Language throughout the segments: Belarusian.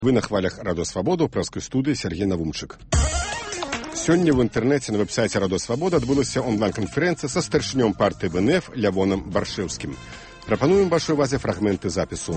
Вы на хвалях Радио Свобода, ў прэскай студыі Сергей Навумчык. Сёння ў інтэрнэце на вэб-сайце Радио Свобода адбылася онлайн-канферэнцыя са старшынём партыі БНФ Лявонам Баршэўскім. Прапануем вашай увазе фрагменты запісу.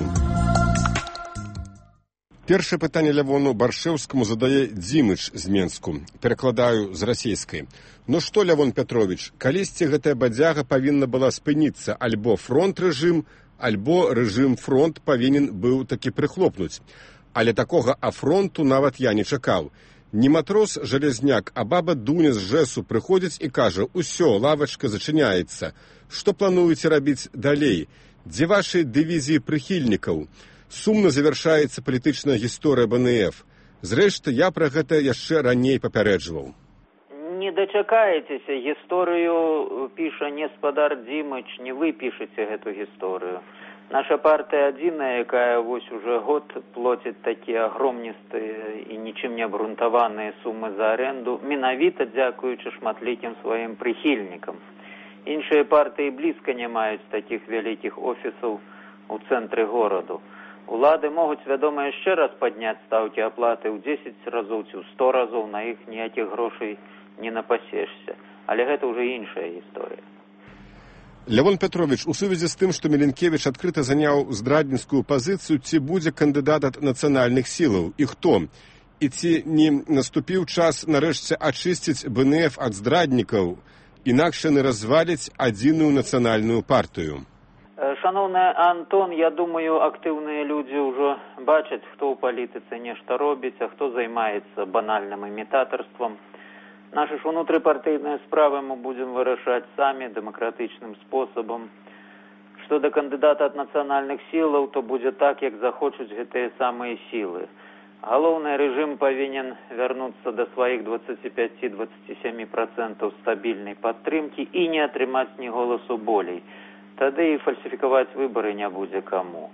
Першае пытанне Лявону Баршэўскаму задае Дзімыч з Менску. Перакладаю з расейскай. Ну што, Лявон Пятровіч, калісьці гэтая бадзяга павінна была спыніцца, альбо фронт-рэжым, альбо рэжым-фронт павінен быў такі прыхлопнуць. Але такога афронту нават я не чакаў. Не матрос Жалезняк, а баба Дуня з ЖЭСу прыходзіць і кажа: «Усё, лавачка зачыняецца. Што плануеце рабіць далей? Дзе вашы дывізіі прыхільнікаў? Сумна завяршаецца палітычная гісторыя БНФ. Зрэшты, я пра гэта яшчэ раней папярэджваў». Не дачакаецеся, гісторыю піша не спадар Дзімыч, не вы пішаце гэту гісторыю. Наша партыя адзіная, якая вось уже год плоціць такія агромністыя і нічым не абгрунтаваныя сумы за аренду, менавіта дзякуючы шматлікім сваім прыхільнікам. Іншыя партыі блізка не маюць такіх вялікіх офісаў у цэнтры гораду. Улады могуць, вядома, яшчэ раз падняць стаўкі аплаты ў 10 разоў ці ў 100 разоў, на іх ніякіх грошай не напасешся. Але гэта ўжо іншая гісторыя. Лявон Пятровіч, у сувязі з тым, што Міленкевіч адкрыта заняў здрадніцкую пазіцыю, ці будзе кандыдат ад нацыянальных сілаў? І хто? І ці не наступіў час нарэшце ачысціць БНФ ад здраднікаў, інакш яны разваляць адзіную нацыянальную партыю? Шановны Антон, я думаю, актыўныя людзі ўжо бачаць, хто ў палітыцы нешта робіць, а хто займаецца банальным імітатарствам. Наши ж унутрыпартыйныя справы мы будем вырашаць самі дэмакратычным спосабам. Што да кандыдата ад нацыянальных сілаў, то будзе так, як захочуць гэтыя самыя сілы. Галоўны рэжым павінен вярнуцца да сваіх 25-27% стабільнай падтрымкі і не атрымаць ні голасу болей. Тады і фальсіфікаваць выбары не будзе каму.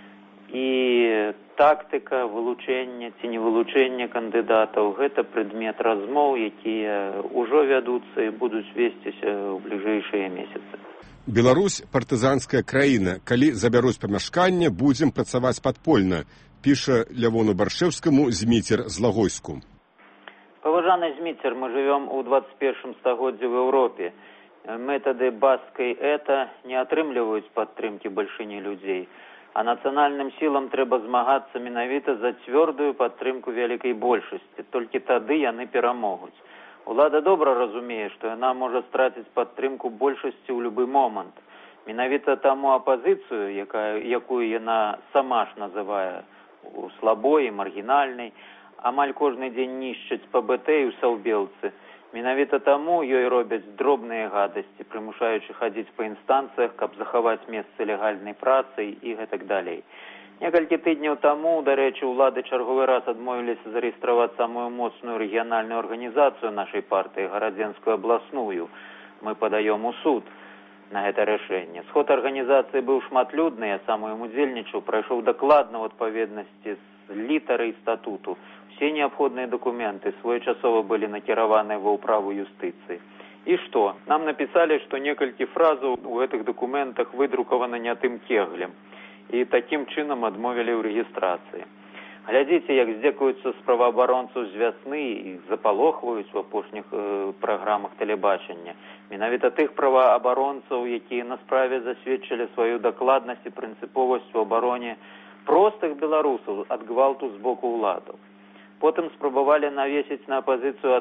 І тактыка вылучэння ці не вылучэння кандыдатаў – гэта прадмет размоў, якія ўжо вядуцца і будуць весціся ў бліжэйшыя месяцы. Беларусь – партызанская краіна. Калі забяруць памяшканне, будзем працаваць падпольна, піша Лявону Баршэўскаму Зміцер з Лагойску. Паважаны Зміцер, мы жывём у 21 стагоддзі в Еўропе. Метады баскай эта не атрымліваюць падтрымкі бальшыні людзей. А нацыянальным сілам трэба змагацца менавіта за цвёрдую падтрымку вялікай большасці. Толькі тады яны перамогуць. Улада добра разумее, што яна можа страціць падтрымку большасці ў любы момант. Менавіта таму апазіцыю, якую яна сама ж называе слабой і маргінальнай, амаль кожны дзень нішчаць па БТ і ў Саўбелцы. Менавіта таму ёй робяць дробныя гадасці, прымушаючы хадзіць па інстанцыях, каб захаваць месцы легальнай працы і гэтак далей. Некалькі тыдняў таму, дарэчы, улады чарговы раз адмовіліся зарэгістраваць самую моцную рэгіянальную арганізацыю нашай партыі, гарадзенскую абласную. Мы падаём у суд на гэта рашэнне. Сход арганізацыі быў шматлюдны, я сам у ім удзельнічаў, прайшоў дакладна ў адпаведнасці з літарай статуту. Все неабходныя документы своечасова былі накіраваны ва ўправу юстыцыі. І што? Нам напісалі, што некалькі фразаў у гэтых дакументах выдрукаваны не тым кеглем. І такім чынам адмовілі ў рэгістрацыі. Глядзіце, як здзекуюцца з праваабаронцаў з вясны і запалохваюць у апошніх праграмах тэлебачання. Менавіта тых праваабаронцаў, якія на справе засведчылі сваю дакладнасць і прынцыповасць у абароне простых беларусаў ад гвалту з боку ўладаў. Потым спрабавалі навесіць на апазіцыю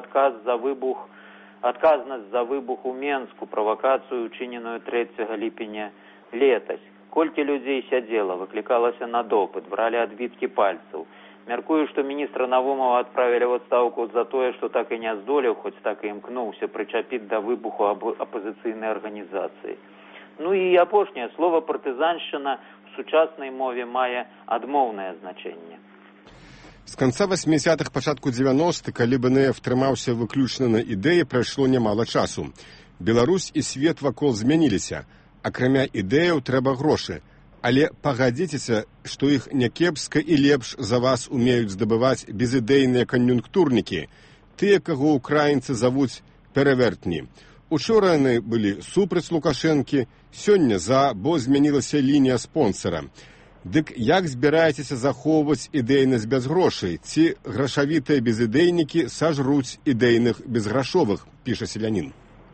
адказнасць за выбух у Менску, правакацыю, учыненую 3 ліпеня летась. Колькі людзей сядзела, выклікалася на допыт, бралі адбіткі пальцаў. Мяркую, што міністра Навумова адправілі ў адстаўку за тое, што так і не здолеў, хоць так і імкнуўся прычапіць да выбуху апазіцыйнай арганізацыі. Ну і апошняе слова партызаншчына ў сучаснай мове мае адмоўнае значэнне. З канца 80-х, пачатку 90-х, калі БНФ трымаўся выключна на ідэі, прайшло нямала часу. Беларусь і свет вакол змяніліся. Акрамя ідэяў трэба грошы. Але пагадзіцеся, што іх някепска і лепш за вас умеюць здабываць безідэйныя кан'юнктурнікі, тыя, каго украінцы завуць перавертні. Учора яны былі супраць Лукашэнкі, сёння за, бо змянілася лінія спонсара. Дык як збіраецеся захоўваць ідэйнасць без грошай? Ці грашавітыя безідейнікі сажруць ідэйных безграшовых, піша селянін.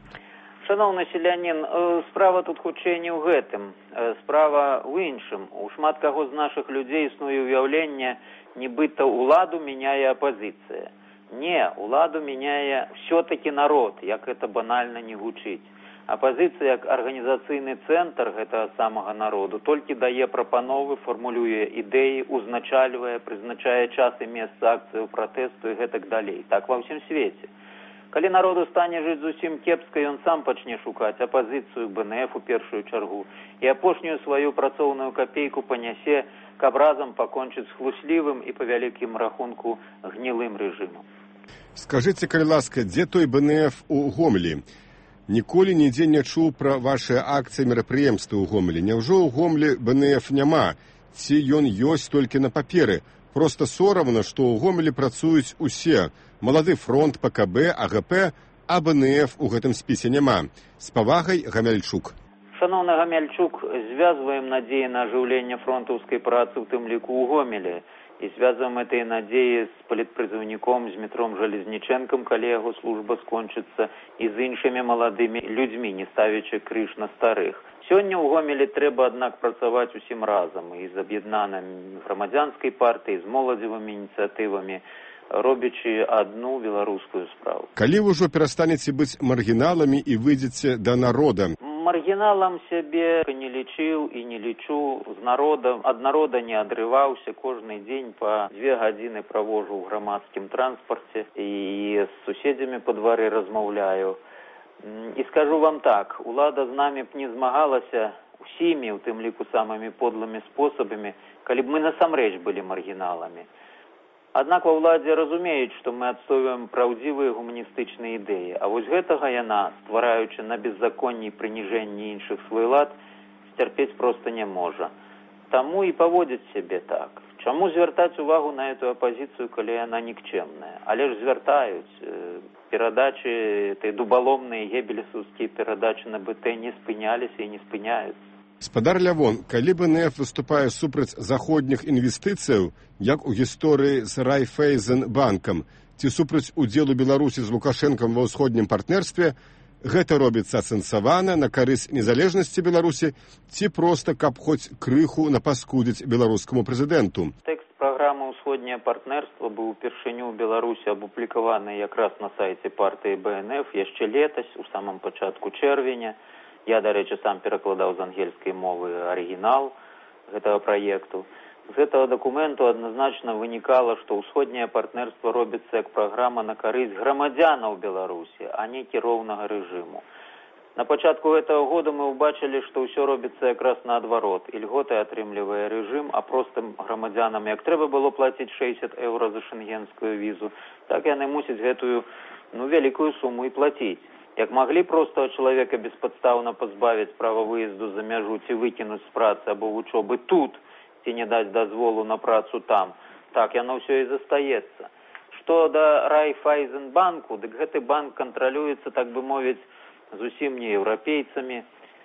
Шановны селянін, справа тут хутчэй не ў гэтым. Справа ў іншым. У шмат каго з нашых людзей існуе ўяўленне, нібыта ўладу мяняе апазіцыя. Не, уладу мяняе все-таки народ, як это банальна не гучыць. Апазіцыя як арганізацыйны цэнтр гэтага самага народу толькі дае прапановы, фармулюе ідэі, узначальвае, прызначае час і месца акцыю пратэсту і гэтак далей. Так ва ўсім свеце. Калі народу стане жыць зусім кепска, ён сам пачне шукаць апазіцыю БНФ у першую чаргу і апошнюю сваю працоўную капейку панясе, каб разам пакончыць з хлуслівым і па вялікім рахунку гнілым рэжымам. Скажыце, калі ласка, дзе той БНФ у Гомелі? Ніколі нідзе не чуў пра вашыя акцыі мерапрыемствы ў Гомелі. Няўжо ў Гомелі БНФ няма? Ці ён ёсць толькі на паперы? Проста сорамна, што ў Гомелі працуюць усе. Малады фронт, ПКБ, АГП, а БНФ у гэтым спісе няма. З павагай, Гамяльчук. Шановны Гамяльчук, звязваем надзеі на ажыўленне фронтаўскай працы, у тым ліку ў Гомелі. І звязываем этой надзеі з палітпрызыўніком, з Дмітром Жалезнічэнкам, калі яго служба скончыцца, і з іншымі маладымі людзьмі, не ставячы крыж на старых. Сёння ў Гомелі трэба, аднак, працаваць усім разам, і з аб'яднанай грамадзянскай партыяй, з моладзевымі ініцыятывамі, робячы адну беларускую справу. Калі вы ўжо перастанеце быць маргіналамі і выйдзеце да народа? Маргіналам сябе не лічыў і не лічу, з народа, ад народа не адрываўся, кожны дзень па 2 гадзіны правожу ў грамадскім транспарце і з суседзямі па двары размаўляю. І скажу вам так, улада з намі б не змагалася усімі, у тым ліку самымі подлымі спосабамі, калі б мы насамрэч былі маргіналамі. Аднак ва ўладзе разумеюць, што мы адстойваем праўдзівыя гуманістычныя ідэі, а вось гэтага яна, ствараючы на беззаконні і прыніжэнні іншых свой лад, сцярпець проста не можа. Таму і паводзіць сябе так. Чаму звяртаць увагу на эту апазіцыю, калі яна нікчэмная? Але ж звяртаюць. Перадачы, тыя дубаломныя гебелесаўскія перадачы на БТ не спыняліся і не спыняюцца. Спадар Лявон, калі БНФ выступае супраць заходніх інвестыцыяў, як у гісторыі з Райфайзенбанкам, ці супраць удзелу Беларусі з Лукашэнкам ва ўсходнім партнерстве, гэта робіцца асэнсавана на карысць незалежнасці Беларусі ці проста, каб хоць крыху напаскудзіць беларускаму прэзідэнту? Тэкст праграмы «Усходняе партнерство» быў упершыню ў Беларусі апублікаваны якраз на сайце партыі БНФ яшчэ летась, у самым пачатку чэрвеня. Я, дарэчы, сам перакладаў з ангельскай мовы арыгінал гэтага праекту. З гэтага дакументу адназначна вынікала, што ўсходняе партнерства робіцца як праграма на карысць грамадзянаў Беларусі, а не кіроўнага рэжыму. На пачатку гэтага года мы ўбачылі, што ўсё робіцца якраз наадварот. Ільготы атрымлівае рэжым, а простым грамадзянам, як трэба было плаціць 60 еўра за шэнгенскую візу, так яны мусяць гэтую вялікую суму і плаціць. Як маглі простага чалавека беспадстаўна пазбавіць права выезду за мяжу ці выкінуць з працы або вучобы тут, ці не даць дазволу на працу там, так яно ўсё і застаецца. Што да Райфайзенбанку, дык гэты банк кантралюецца, так бы мовіць, зусім не еўрапейцамі.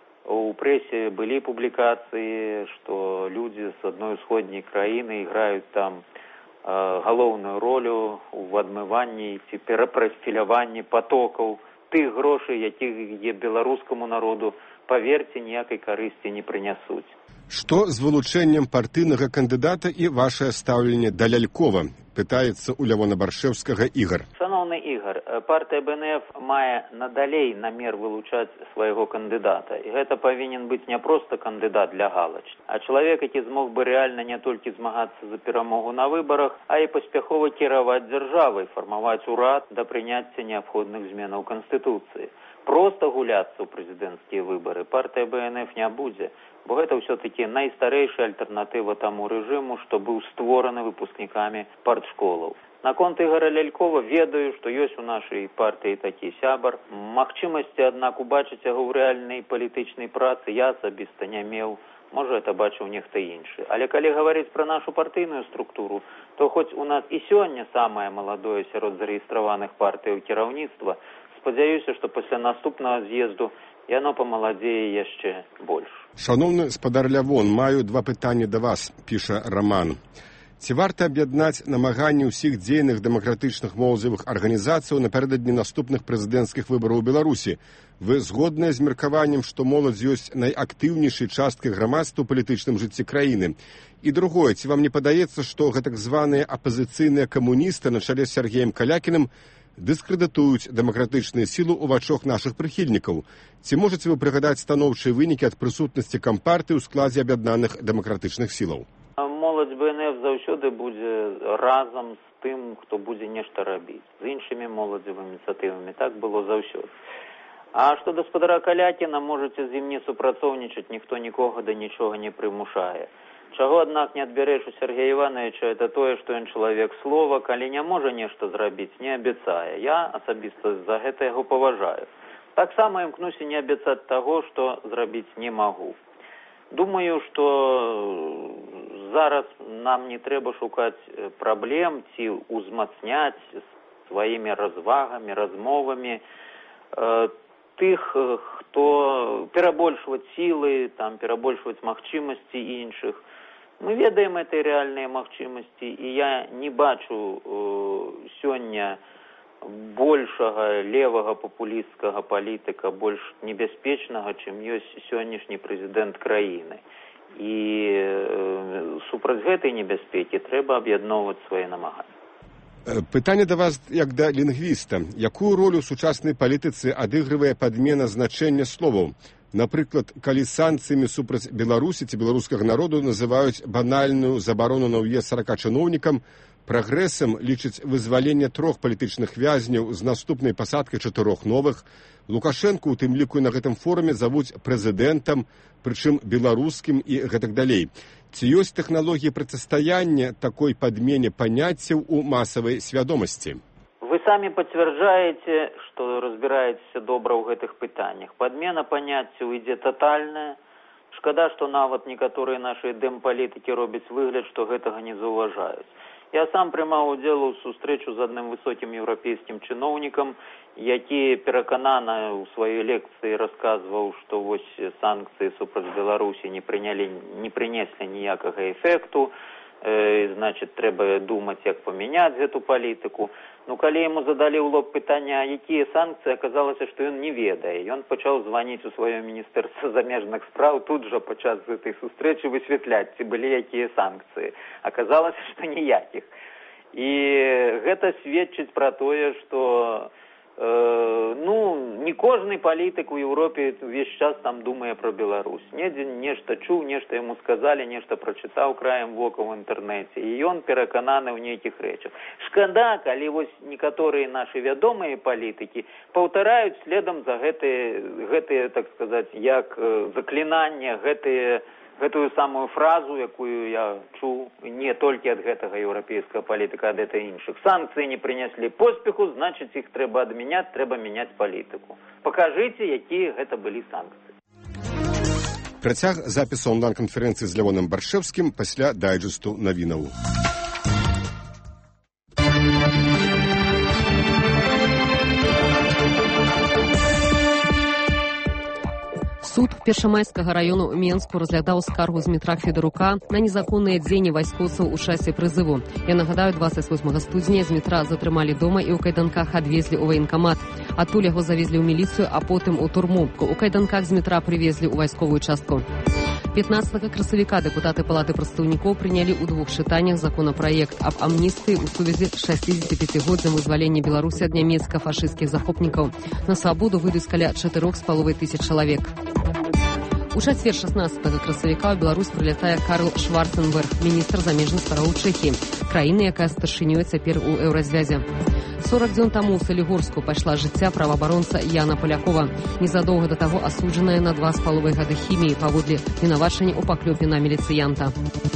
У прэсе былі публікацыі, што людзі з адной усходняй краіны іграюць там галоўную ролю ў адмыванні ці перапрафіляванні патокаў тых грошай, якія беларускаму народу, паверце, ніякай карысці не прынясуць. Што з вылучэннем партыйнага кандыдата і вашае стаўленне да Лялькова? Пытаецца у Лявона Баршэўскага Ігар. Шановны Ігар, партыя БНФ мае надалей намер вылучаць свайго кандыдата. І гэта павінен быць не проста кандыдат для галачкі, а чалавек, які змог бы рэальна не толькі змагацца за перамогу на выбарах, а і паспяхова кіраваць дзяржавай, фармаваць урад да прыняцця неабходных зменаў Канстытуцыі. Проста гуляцца ў прэзідэнцкія выбары партыя БНФ не будзе, бо гэта ўсё-такі найстарэйшая альтэрнатыва таму рэжыму, што быў створаны выпускнікамі партшколаў. Наконт Ігара Лялькова ведаю, што ёсць у нашай партыі такі сябар. Магчымасці, аднак, убачыць яго ў рэальнай палітычнай працы я асабіста не меў. Можа, это бачыў нехта іншы. Але калі гаварыць пра нашу партыйную структуру, то хоць у нас і сёння самае маладое сярод зарэгістраваных партыяў кіраўніцтва, спадзяюся, што пасля наступнага з'езду яно памаладзее яшчэ больш. Шановны спадар Лявон, маю два пытанні да вас, піша Раман. Ці варта аб'яднаць намаганні ўсіх дзейных дэмакратычных моладзевых арганізацыяў напярэдадні наступных прэзідэнцкіх выбараў у Беларусі? Вы згодныя з меркаваннем, што моладзь ёсць найактыўнейшай часткай грамадства ў палітычным жыцці краіны? І другое, ці вам не падаецца, што гэтак званыя апазіцыйныя камуністы на чале з Сергеем Калякіным дыскрэдытуюць дэмакратычныя сілы ў вачах нашых прыхільнікаў? Ці можаце вы прыгадаць станоўчыя вынікі ад прысутнасці кампартыі ў складзе аб'яднаных дэмакратычных сілаў? Моладзь БНФ заўсёды будзе разам з тым, хто будзе нешта рабіць, з іншымі моладзевымі ініцыятывамі. Так было заўсёды. А што да спадара Калякіна, можаце з ім не супрацоўнічаць, ніхто нікога да нічога не прымушае. Чаго, аднак, не адбярэш у Сергея Івановича, это тое, што ён чалавек слова, калі не можа нешта зрабіць, не абяцае. Я асабіста за гэта яго паважаю. Таксама імкнуся не абяцаць таго, што зрабіць не магу. Думаю, што зараз нам не трэба шукаць праблем ці ўзмацняць сваімі развагамі, размовамі тых, хто перабольшваць сілы, перабольшваць магчымасці іншых. Мы ведаем этой рэальныя магчымасці, і я не бачу сёння большага левага папулісцкага палітыка, больш небяспечнага, чым ёсць сённяшні прэзідэнт краіны. І супраць гэтай небяспекі трэба аб'ядноўваць свае намаганні. Пытанне да вас як да лінгвіста. Якую ролю ў сучаснай палітыцы адыгрывае падмена значэння словаў? Напрыклад, калі санкцыямі супраць Беларусі ці беларускага народу называюць банальную забарону на ўезд 40 чыноўнікам, прагрэсам лічыць вызваленне 3 палітычных вязняў з наступнай пасадкай 4 новых. Лукашэнку, у тым ліку і на гэтым форуме, завуць прэзідэнтам, прычым беларускім і гэтак далей. Ці ёсць тэхналогіі процістаяння такой падмене паняццяў у масавай свядомасці? Вы самі пацвярджаеце, што разбіраецеся добра ў гэтых пытаннях. Падмена паняццяў ідзе татальная. Шкада, што нават некаторыя нашыя дэмпалітыкі робяць выгляд, што гэтага не заўважаюць. Я сам прымаў удзел у сустрэчу з адным высокім еўрапейскім чыноўнікам, які пераканана ў сваёй лекцыі расказваў, што вось санкцыі супраць Беларусі не прынеслі ніякага эфекту, значит, трэба думаць, як памяняць гэту палітыку. Ну, калі яму задалі ў лоб пытання, якія санкцыі, аказалася, што ён не ведае. Ён пачаў званіць у сваё міністэрства замежных спраў, тут жа падчас гэтай сустрэчы высвятляць, ці былі якія санкцыі. Аказалася, што ніякіх. І гэта сведчыць пра тое, што не кожны палітык у Еўропе увесь час там думае пра Беларусь. Недзе нешта чуў, нешта яму сказалі, нешта прачытаў краем вока ў інтэрнэце, і ён перакананы ў нейкіх рэчах. Шкада, калі вось некаторыя нашы вядомыя палітыкі паўтараюць следам за гэтыя, так сказаць, як заклінання, гэтую самую фразу, якую я чуў не толькі ад гэтага еўрапейскага палітыка, ад этой іншых. Санкцыі не прынеслі поспеху, значыць, іх трэба адмяняць, трэба мяняць палітыку. Пакажыце, якія гэта былі санкцыі. Працяг запісу онлайн-канферэнцыі з Лявоном Баршэўскім пасля дайджэсту навінаў. Суд Першамайскага раёну Менску разглядаў скаргу Змітра Федарука на незаконныя дзеянні вайскоўцаў у часе прызыву. Я нагадаю, 28 студзеня Змітра затрымалі дома і ў кайданках адвезлі ў ваенкамат. Адтуль яго завезлі ў міліцыю, а потым у турму. У кайданках Змітра прывезлі ў вайсковую частку. 15 красавіка дэпутаты Палаты прадстаўнікоў прынялі ў 2 чытаннях законапраект аб амністыі ў сувязі з 65-годным вызваленнем Беларусі ад нямецка-фашысцкіх захопнікаў. На свабоду выйдуць каля 4,5 чалавек. У чацвер 16 красавіка ў Беларусь прылятае Карл Шварценберг, міністр замежных спраў Чэхіі, краіны, якая старшынёй цяпер у еўразвязе. 40 дзён таму ў Салігорску пайшла жыцця праваабаронца Яна Палякова, незадоўга да таго асуджаная на 2,5 гады хіміі паводле вінавачання ў паклёпе на міліцыянта.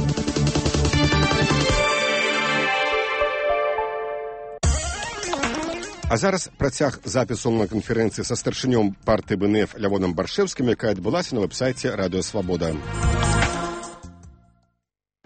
А зараз працяг запісу на канферэнцыі са старшынём партыі БНФ Лявоном Баршэўскім, якая адбылася на вэб-сайце Радыё Свабода.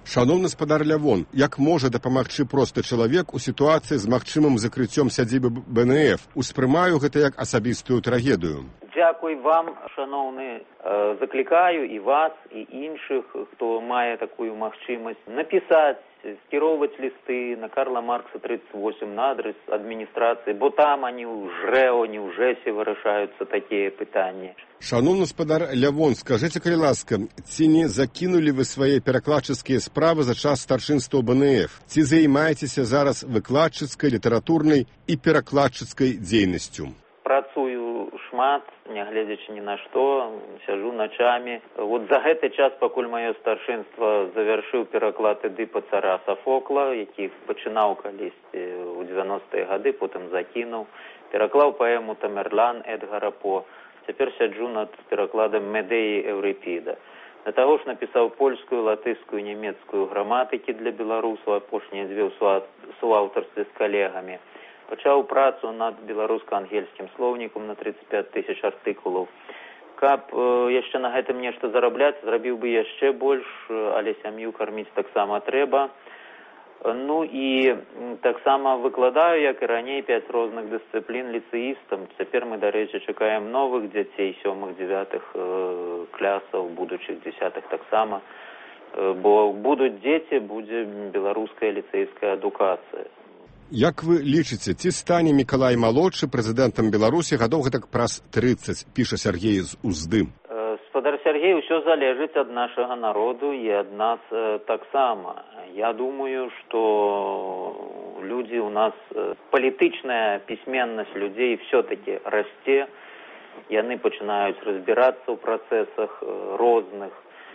Шановны спадар Лявон, як можа дапамагчы просты чалавек у сітуацыі з магчымым закрыццём сядзібы БНФ? Успрымаю гэта як асабістую трагедыю. Дзякуй вам, шановны. Заклікаю і вас, і іншых, хто мае такую магчымасць, напісаць, скіроўваць лісты на Карла Маркса 38 на адрес адміністрацыі, бо там они не ў ЖЭСе вырашаюцца такія пытанні. Шановны спадар Лявон, скажыце, калі ласка, ці не закінулі вы свае перакладчыцкія справы за час старшынства БНФ? Ці займаецеся зараз выкладчыцкай, літаратурнай і перакладчыцкай дзейнасцю? Працую шмат, нягледзячы ні на што, сяджу начамі. Вот за гэты час, пакуль маё старшынства завяршыў пераклад Эдыпа цара Софокла, які пачынаў калісьці ў 90-е гады, потым закінуў. Пераклаў паэму Тамерлан Эдгара По. Цяпер сяджу над перакладам Медеі Эўрыпіда. Да таго ж напісаў польскую, латышскую, нямецкую граматыкі для беларусаў, апошнія дзве ў суаўтарстве з калегамі. Пачаў працу над беларуска-ангельскім слоўнікам на 35 000 артыкулаў. Каб яшчэ на гэтым нешта зарабляць, зрабіў бы яшчэ больш, але сям'ю карміць таксама трэба. Ну і таксама выкладаю, як і раней, 5 розных дысцыплін ліцэістам. Цяпер мы, дарэчы, чакаем новых дзяцей 7-9 класаў, будучых 10-х таксама. Бо будуць дзеці, будзе беларуская ліцэйская адукацыя. Як вы лічыце, ці стане Мікалай малодшы прэзідэнтам Беларусі гадоў гэтак праз 30, піша Сергей з Узды? Спадар Сергей, усё залежыць ад нашага народу і ад нас таксама. Я думаю, што людзі у нас, палітычная пісьменнасць людзей все-таки расце, яны пачынаюць разбірацца ў працэсах розных.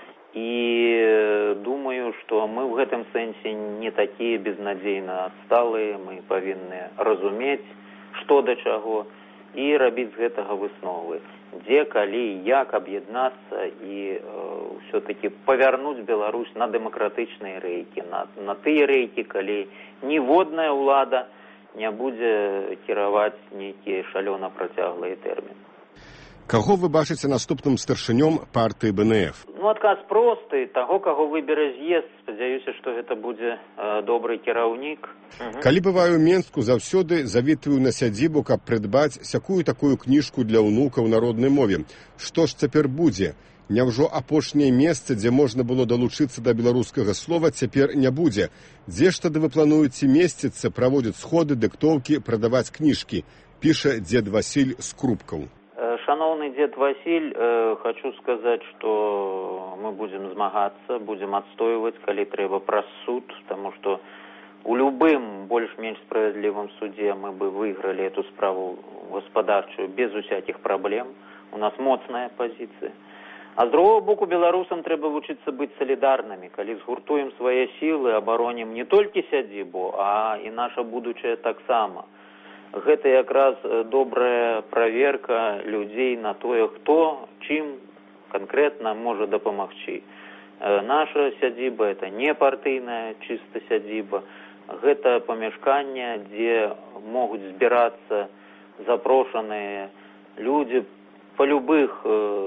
І думаю, што мы ў гэтым сэнсе не такія безнадзейна адсталыя, мы павінны разумець, што да чаго, і рабіць з гэтага высновы. Дзе, калі, як аб'яднацца і ўсё-такі павярнуць Беларусь на дэмакратычныя рэйкі, на тыя рэйкі, калі ніводная ўлада не будзе кіраваць нейкія шалёна працяглыя тэрміны. Каго вы бачыце наступным старшынём партыі БНФ? Ну, адказ просты. Таго, каго выбере з'езд, спадзяюся, што гэта будзе добры кіраўнік. Калі бываю ў Менску, заўсёды завітваю на сядзібу, каб прыдбаць сякую-такую кніжку для ўнукаў на роднай мове. Што ж цяпер будзе? Няўжо апошняе месца, дзе можна было далучыцца да беларускага слова, цяпер не будзе? Дзе ж тады вы плануеце месціцца, праводзіць сходы, дыктоўкі, прадаваць кніжкі? Піша дзед Васіль з Крупкаў. Шановный дед Василь, хочу сказать, что мы будем змагацца, будем отстойваць, калі трэба праз суд, потому что у любым больш-менш справядлівым суде мы бы выиграли эту справу гаспадарчую без усякіх праблем. У нас моцная позиция. А з другого боку, беларусам трэба вучыцца быць салідарнымі, калі згуртуем свае сілы, абаронім не толькі сядзібу, а і наша будучае таксама. Гэта якраз добрая праверка людзей на тое, хто чым канкрэтна можа дапамагчы. Наша сядзіба – это не партыйная чыста сядзіба, гэта памяшканне, дзе могуць збірацца запрошаныя людзі па любых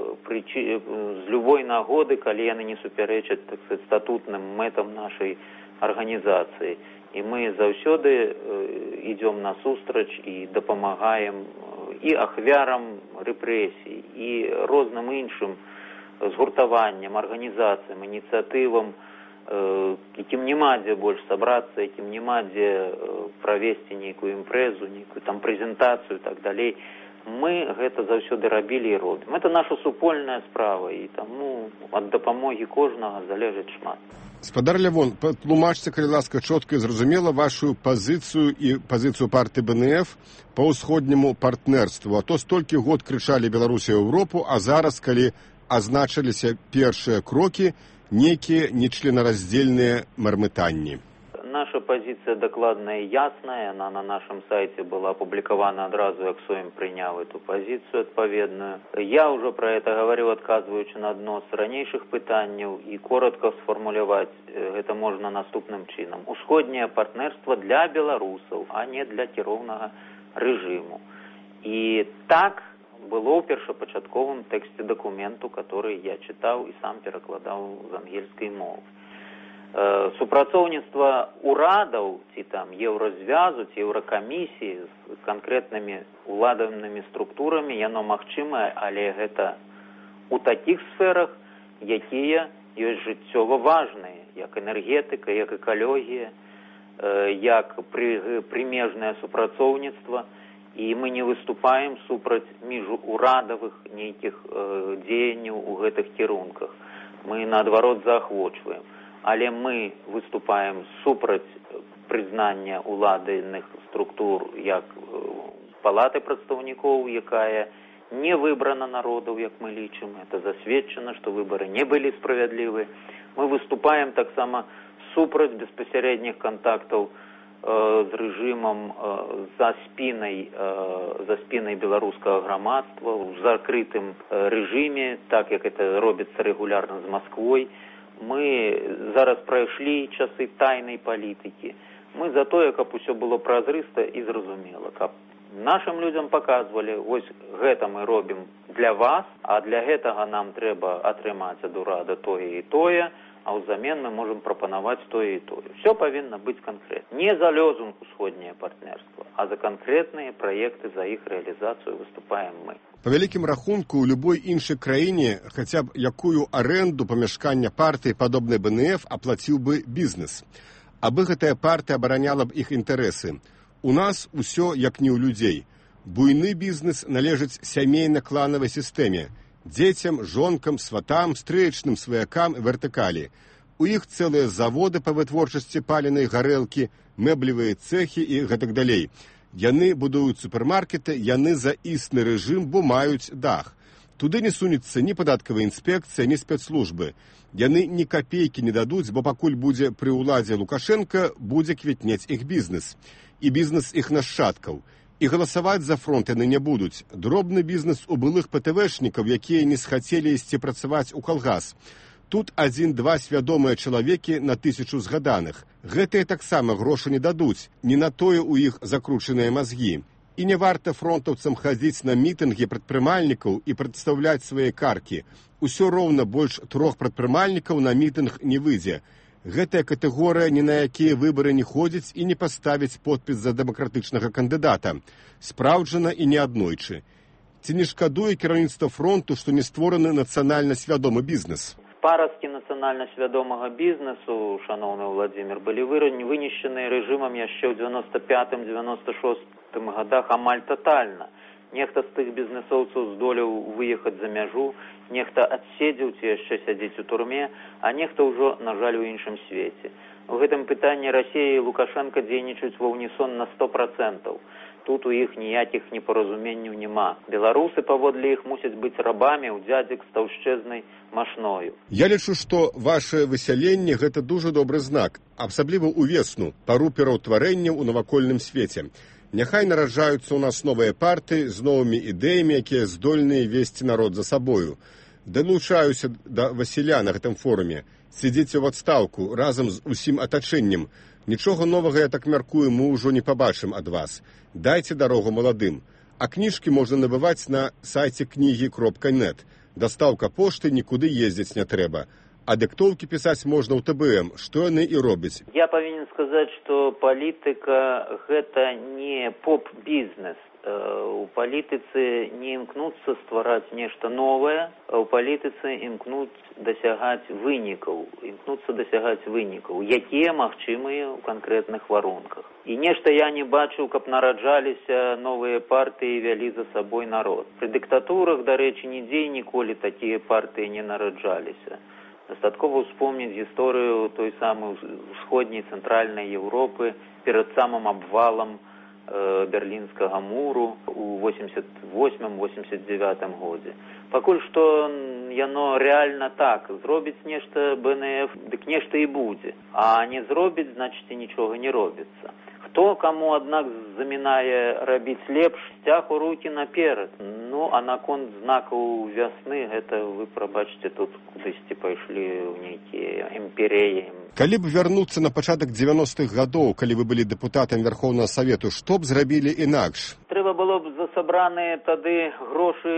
з любой нагоды, калі яны не супярэчаць, так сказать, статутным мэтам нашай арганізацыі. І мы заўсёды ідём насустрач і дапамагаем і ахвярам рэпрэсій, і розным іншым згуртаванням, арганізацыям, ініцыятывам, якім няма дзе больш сабрацца, якім няма дзе правесці нейкую імпрэзу, нейкую там прэзентацыю і так далей. Мы гэта заўсёды рабілі і робім. Это наша супольная справа, і таму ад дапамогі кожнага залежыць шмат. Спадар Лявон, патлумачце, калі ласка, чётка і зразумела вашу пазіцыю і пазіцыю партыі БНФ па ўсходняму партнерству. А то столькі год крычалі Беларусі ў Еўропу, а зараз, калі азначыліся першыя крокі, нейкія нечленараздзельныя мармытанні. Наша позиция докладная и ясная, она на нашем сайте была опубликована одразу, як Сойм прийняв эту позицию отповедную. Я уже про это говорил, отказываючи на одно з ранейших питанняў, и коротко сформулировать это можно наступным чином. Усходнее партнерство для белорусов, а не для кіроўнага режиму. И так было ў першапачатковым тэксце документу, который я читал и сам перакладал з ангельской мовы. Супрацоўніцтва ўрадаў ці там еўразвязу, ці еўракамісіі з канкрэтнымі уладаўнымі структурамі, яно магчымае, але гэта у такіх сферах, якія ёсць жыццёва важныя, як энергетыка, як экалогія, як прымежнае супрацоўніцтва, і мы не выступаем супраць міжурадавых нейкіх дзеянняў у гэтых кірунках. Мы, наадварот, заахвочваем. Але мы выступаем супраць прызнання уладных структур як палаты прадстаўнікоў, якая не выбрана народаў, як мы лічым. Это засведчана, што выбары не былі справядлівы. Мы выступаем таксама супраць беспасярэдніх кантактаў з рэжымам за спінай беларускага грамадства, у закрытым рэжыме, так як это робіцца рэгулярна з Масквой. Мы зараз прайшлі часы тайнай палітыкі. Мы за тое, каб усё было празрыста і зразумела, каб нашым людзям паказвалі, вось гэта мы робім для вас, а для гэтага нам трэба атрымаць ад урада тое і тое, а ўзамен мы можам прапанаваць тое і тое. Все павінна быць канкрэтна. Не за лозунг усходняе партнерства, а за канкрэтныя праекты, за іх рэалізацыю выступаем мы. Па вялікім рахунку, у любой іншай краіне хаця б якую арэнду памяшкання партыі падобнай БНФ аплаціў бы бізнес. Абы гэтая партыя абараняла б іх інтарэсы. У нас усё як не ў людзей. Буйны бізнес належыць сямейна-кланавай сістэме. Дзецям, жонкам, сватам, стрэчным сваякам і вертыкалі. У іх цэлыя заводы па вытворчасці паленай гарэлкі, мэблевыя цэхі і гэтак далей. Яны будуюць супермаркеты, яны за існы рэжым, бо маюць дах. Туды не сунецца ні падатковая інспекцыя, ні спецслужбы. Яны ні капейкі не дадуць, бо пакуль будзе пры ўладзе Лукашенка, будзе квітнець іх бізнес. І бізнес іх нашчадкаў. І галасаваць за фронт яны не будуць. Дробны бізнес у былых ПТВшнікаў, якія не схацелі ісці працаваць у калгас. Тут 1-2 свядомыя чалавекі на 1000 згаданых. Гэтыя таксама грошы не дадуць, не на тое ў іх закручаныя мазгі. І не варта фронтаўцам хадзіць на мітынгі прадпрымальнікаў і прадстаўляць свае каркі. Усё роўна больш 3 прадпрымальнікаў на мітынг не выйдзе. Гэтая катэгорыя ні на якія выбары не ходзіць і не паставіць подпіс за дэмакратычнага кандыдата. Спраўджана і неаднойчы. Ці не шкадуе кіраўніцтва фронту, што не створаны нацыянальна свядомы бізнес? Парасткі нацыянальна свядомага бізнесу, шаноўны Владзімір, былі вынішчаныя рэжымам яшчэ ў 95-96 годах амаль татальна. Нехта з тых бізнесоўцаў здолеў выехаць за мяжу, нехта адседзеў ці яшчэ сядзець у турме, а нехта ўжо, на жаль, у іншым свеце. У гэтым пытанні Расія і Лукашенка дзейнічаюць ва ўнісон на 100%. Тут у іх ніякіх непаразуменняў няма. Беларусы паводле іх мусяць быць рабамі ў дзядзік з таўшчэзнай машною. Я лічу, што ваше высяленне – гэта дужа добры знак, асабліва ўвесну, пару пераўтварэнняў у навакольным свеце. Няхай нараджаюцца ў нас новыя партыі з новымі ідэямі, якія здольныя весці народ за сабою. Далучаюся да Васіля на гэтым форуме. Сядзіце ў адстаўку разам з усім атачэннем. Нічога новага, я так мяркую, мы ўжо не пабачым ад вас. Дайце дарогу маладым. А кніжкі можна набываць на сайце кнігі.нет. Дастаўка пошты, нікуды ездзіць не трэба. А дыктоўкі пісаць можна ў ТБМ, што яны і робяць. Я павінен сказаць, што палітыка – гэта не поп-бізнес. У палітыцы не імкнуцца ствараць нешта новае, а ў палітыцы імкнуцца дасягаць вынікаў, якія магчымыя ў канкрэтных варунках. І нешта я не бачыў, каб нараджаліся новыя партыі і вялі за сабой народ. Пры дыктатурах, дарэчы, нідзе ніколі такія партыі не нараджаліся. Дастаткова ўспомніць гісторыю той самай усходняй цэнтральнай Еўропы перад самым абвалам Берлінскага муру у 88-89 годзе. Пакуль што яно рэальна так. Зробіць нешта БНФ, дык нешта і будзе. А не зробіць, значыць, і нічога не робіцца. Хто каму, аднак, замінае рабіць лепш, сцяг у рукі наперад. Ну, а наконт знакаў вясны, гэта вы прабачце, тут кудысьці пайшлі ў нейкія імперіі. Калі б вярнуцца на пачатак 90-х гадоў, калі вы былі дэпутатам Верхоўнага Савету, што б зрабілі інакш? Трэба было б за сабраныя тады грошы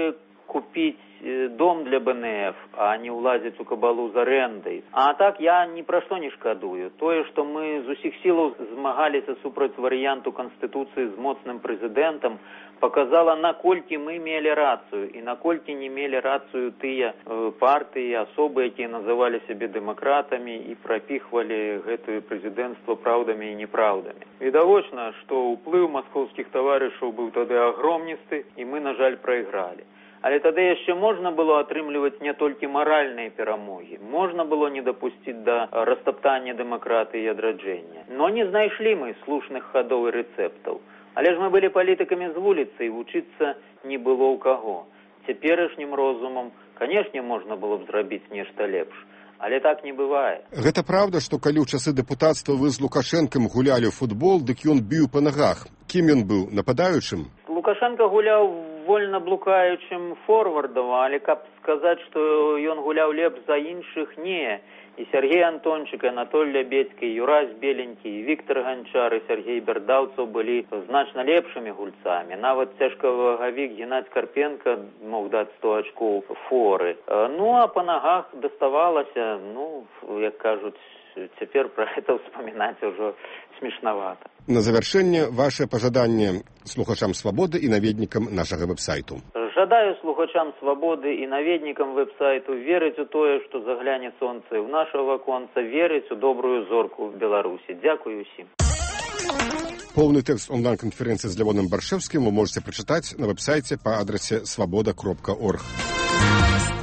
купить дом для БНФ, а не ўлазіць у кабалу з арэндай. А так я ні пра што не шкадую. Тое, што мы з усіх сілаў змагаліся супраць варыянту Канстытуцыі з моцным прэзідэнтам, показала, наколькі мы мелі рацыю і наколькі не мелі рацыю тыя партыі, асобы, якія называлі сябе дэмакратамі і прапіхвалі гэтае прэзідэнцтва праўдамі і непраўдамі. Відавочна, што ўплыў маскоўскіх таварышаў быў тады агромністы, і мы, на жаль, прайгралі. Але тады яшчэ можна было атрымліваць не толькі маральныя перамогі. Можна было не дапусціць да растаптання дэмакратыі і адраджэння. Но не знайшлі мы слушных хадоў і рэцэптаў. Але ж мы былі палітыкамі з вуліцы, і вучыцца не было ў каго. Цяперашнім розумам, канешне, можна было б зрабіць нешта лепш. Але так не бывае. Гэта праўда, што калі ў часы дэпутацтва вы з Лукашэнкам гулялі ў футбол, дык ён біў па нагах. Кім ён быў, нападаючым? Лукашенко гуляў вольна блукаючым форвардам, але каб сказаць, што ён гуляў лепш за іншых, не. І Сергей Антончык, і Анатоль Лябедзькі, і Юрась Беленькі, і Віктор Ганчар, і Сергей Бердаўцаў былі значна лепшымі гульцамі. Нават цяжкавагавік Геннадзь Карпенко мог даць 100 ачкоў форы. Ну, а па нагах даставалася, ну, як кажуць, цяпер пра гэта ўспамінаць ужо смешнавата. На завяршэнне ваше пажаданне слухачам «Свабоды» і наведнікам нашага вэб-сайту. Жадаю слухачам «Свабоды» і наведнікам вэб-сайту верыць у тое, што загляне сонца ў нашага ваконца, верыць у добрую зорку в Беларусі. Дзякую ўсім. Поўны тэкст онлайн-канферэнцыі з Лявоном Баршэўскім вы можете прачытаць на вэб-сайце па адрасе swaboda.org.